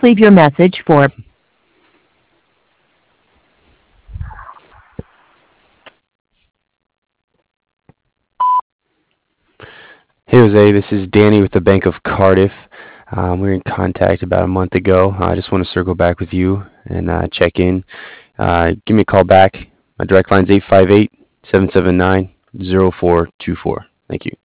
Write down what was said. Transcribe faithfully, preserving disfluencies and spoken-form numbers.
leave your message for Hey Jose, this is Danny with the Bank of Cardiff. Um, we were in contact about a month ago. I just want to circle back with you and uh, check in. Uh, give me a call back. My direct line is eight five eight, seven seven nine, zero four two four. Thank you.